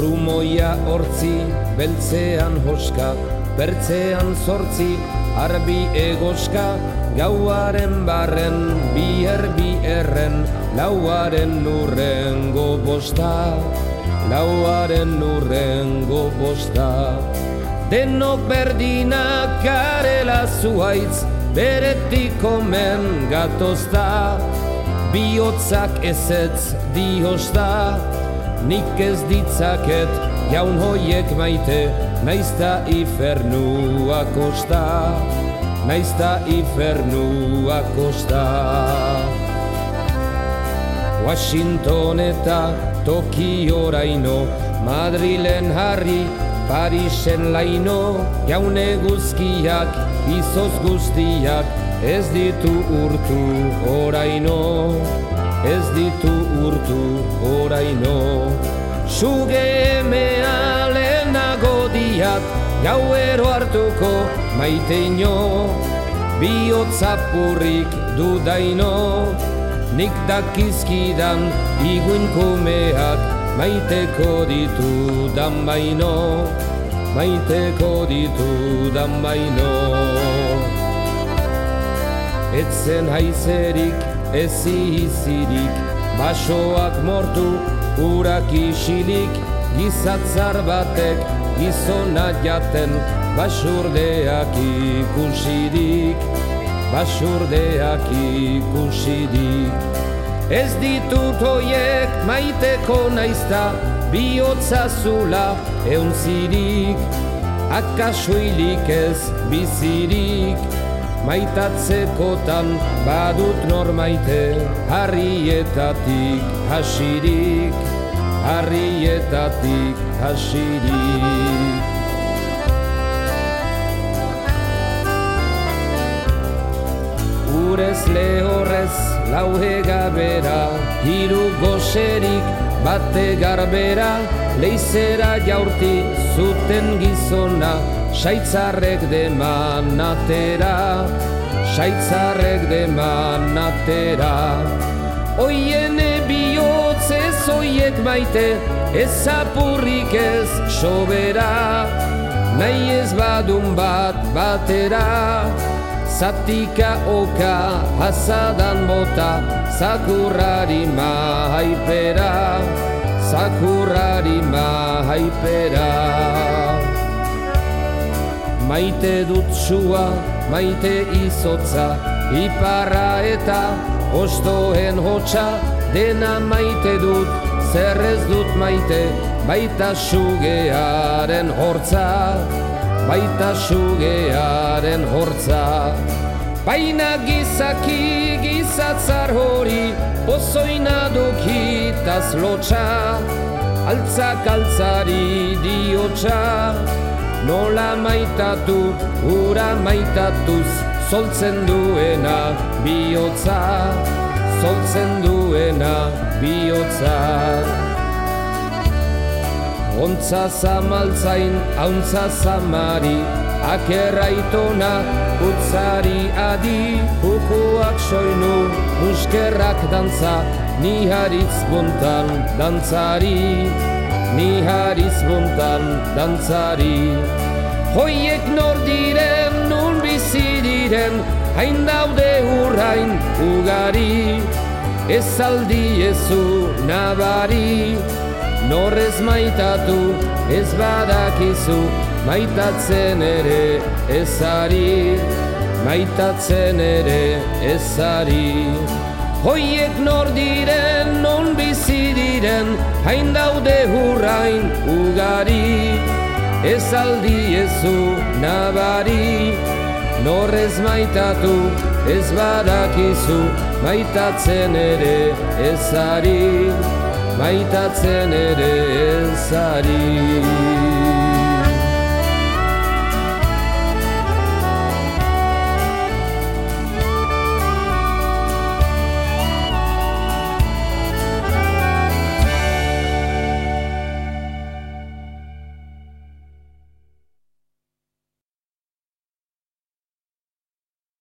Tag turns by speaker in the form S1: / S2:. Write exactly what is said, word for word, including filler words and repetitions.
S1: trumoia hortzi, beltzean hoska, bertzean zortzi, arbi egoska, gauaren barren, biher biherren, lauaren nurrengo bosta, lauaren nurrengo bosta. Denok berdinak garela zuaitz, beretik omen gatozta, bihotzak ezetz diosta, nik ez ditzaket jaun hoiek maite, naizta ifernua kosta, naizta ifernua kosta. Washington eta Tokioraino, Madrilen harri, Parisen laino, jaune guzkiak, izoz guztiak, ez ditu urtu oraino, ez ditu urtu oraino. Suge emea lehenago diat, gauero hartuko maiteino, bihotzapurrik dudaino, nik dakizkidan iguinkumeak, maiteko ditudan baino, maiteko ditudan baino. Etzen haizerik, ez izirik, basoak mortu, urak isilik, gizatzar batek, gizona jaten, basurdeak ikusirik, basurdeak ikusirik. Ez ditut hoiek maiteko naizta, bihotza zula euntzirik, akasoilik ez bizirik, maitatzekotan badut nor maite, harrietatik hasirik, harrietatik hasirik. Urez lehorrez lauhe gabera, hiru goserik bate garbera, leizera jaurti zuten gizona, saitzarrek deman atera, saitzarrek deman atera. Oiene bihotz ez oiek maite, ez apurrik ez sobera, nahi ez badun bat batera, zatika oka hasadan bota, zakurrari mahaipera, zakurrari mahaipera. Maite dut sua, maite izotza, iparra eta ostoen hotxa, dena maite dut, zer ez dut maite, baita sugearen hortza, baita sugearen hortza. Baina gizaki gizatzar hori, pozoina dukitaz lotxa, altzak altzari diotxa, nola maitatu, ura maitatuz, zoltzen duena bihotza, zoltzen duena bihotza. Ontza zamaltzain, hauntza zamari, akerraitona, utzari adi, kukuak soinu, muskerrak dantza, ni haritz buntan dantzari, ni haritz buntan dantzari. Hoiek nor diren, nun bizi diren, hain daude urrain ugari, ez aldiezu nabari, nor ez maitatu, ez badakizu, maitatzen ere ezari, maitatzen ere ezari. Hoiek nor diren, non bizi diren, hain daude hurrain ugari, ez aldiezu nabari, nor ez maitatu, ez badakizu, maitatzen ere ezari, maitatzen ere ezari.